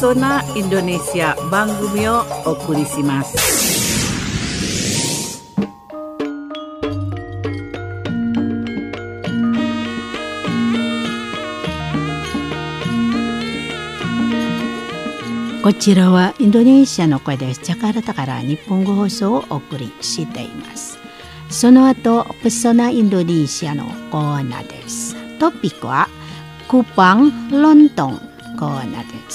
Pesona Indonesia 番組をお送りします。こちらはインドネシアの声です。ジャカルタから日本語放送をお送りしています。その後、ペソナインドネシアのコーナーです。トピックはクパンロントンコーナーです。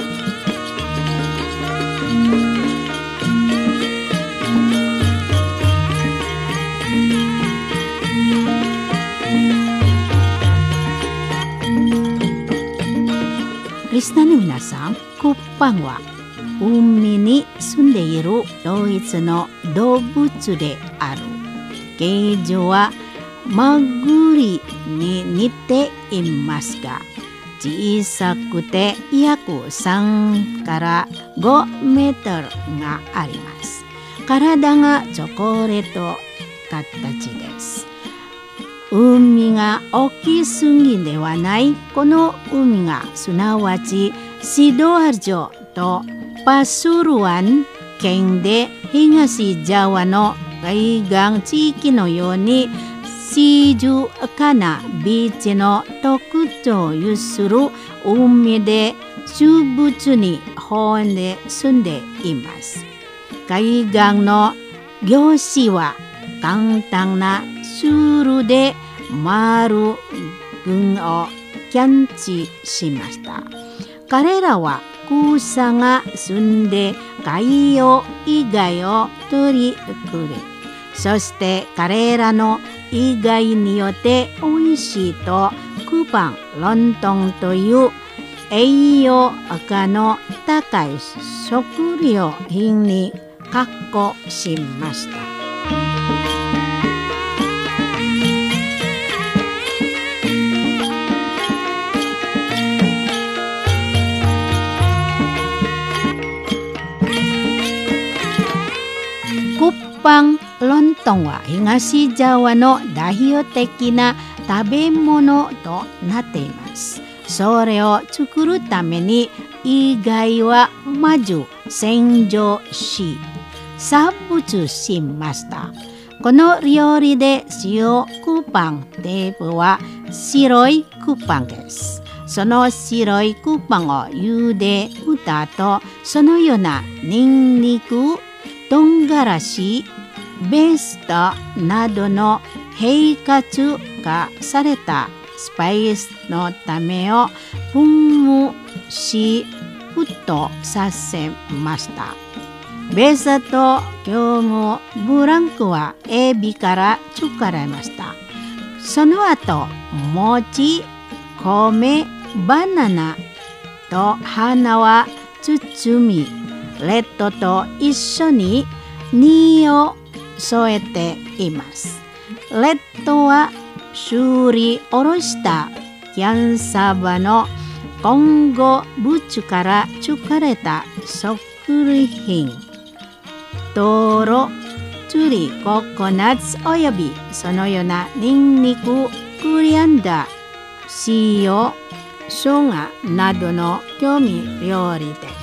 リスナーの皆さん、クパンは海に住んでいるドイツの動物である。形状はマグリに似ていますが、小さくて約3から5メートルがあります。体がチョコレート形です。海が大きすぎではないこの海がすなわちシドアル城とパスルワン県で東ジャワの海岸地域のように静かなビーチの特徴を有する海で植物に保温で住んでいます。海岸の漁師は簡単なツールで丸群をキャッチしました。彼らは草が住んで海洋以外を取りくれ、そして彼らの意外によって美味しいとクパンロントンという栄養価の高い食料品に加工しました。クパンロントンは東ジャワの代表的な食べ物となっています。それを作るために以外はまず洗浄し殺伐しました。この料理で使用クパンテープは白いクパンです。その白いクパンを茹でた後、そのようなニンニク、唐辛子、ベーストなどの併活化されたスパイスのためを噴霧し沸騰させました。ベースと業務ブランクはエビから作られました。その後、餅、米、バナナと花は包み、レッドと一緒に実を添えています。レッドはすりおろしたキャンサバの混合物から作られた食品。トロ、チリ、ココナッツおよびそのようなニンニク、コリアンダー、塩、生姜などの調味料理です。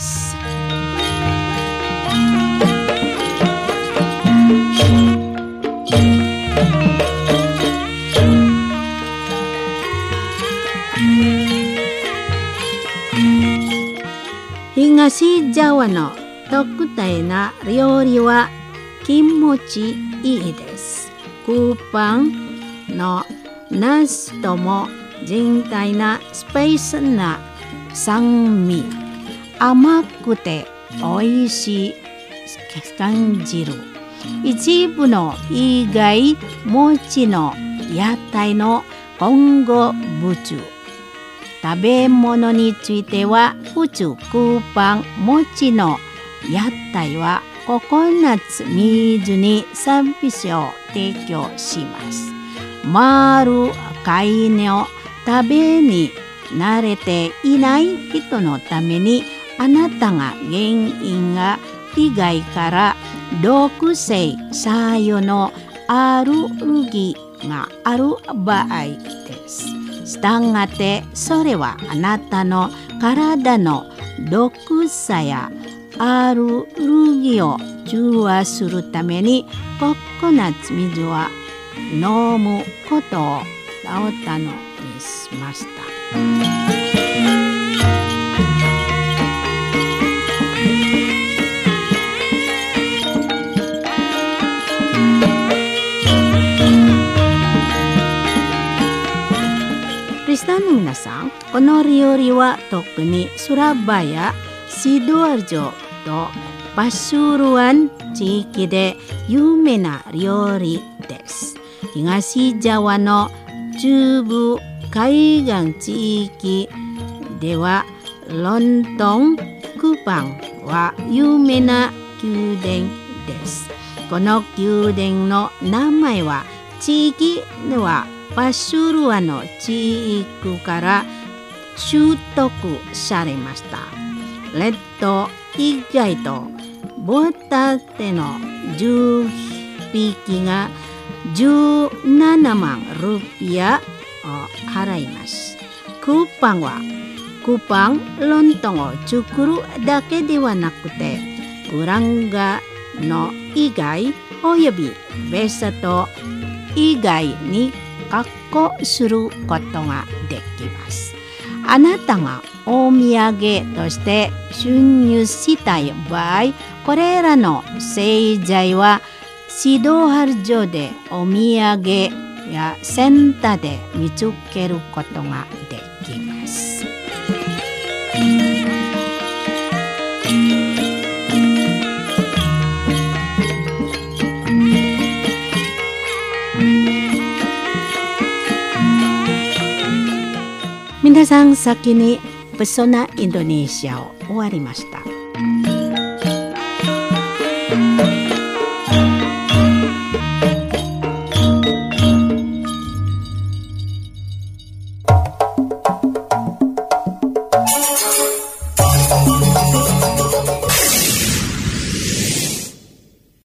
東ジャワの特大な料理は気持ちいいです。クパンのナスとも全体なスパイスな酸味、甘くて美味しい感じる。一部の意外餅の屋台の混合物。食べ物については普通クパン餅の屋台はココナッツ水にサービスを提供します。丸貝の食べに慣れていない人のためにあなたが原因が以外から毒性作用のアレルギーがある場合です。したがってそれはあなたの体の毒さやアレルギーを中和するためにココナッツ水は飲むことをお頼みしました。リスナーの皆さん、この料理は特にスラバヤ、シドアル城とパシュルワン地域で有名な料理です。東ジャワの中部海岸地域ではロンドン、クパンは有名な宮殿です。この宮殿の名前は地域ではパシュルワの地域から習得されました。レッド以外とボタテの10匹が17万ルピアを払います。クーパンはロンドンを作るだけではなくてグランガの以外およびベサト以外に加工することができます。あなたがお土産として収入したい場合、これらの製材はシドハル城でお土産やセンターで見つけることができます。皆さん、先にペソナインドネシアを終わりました。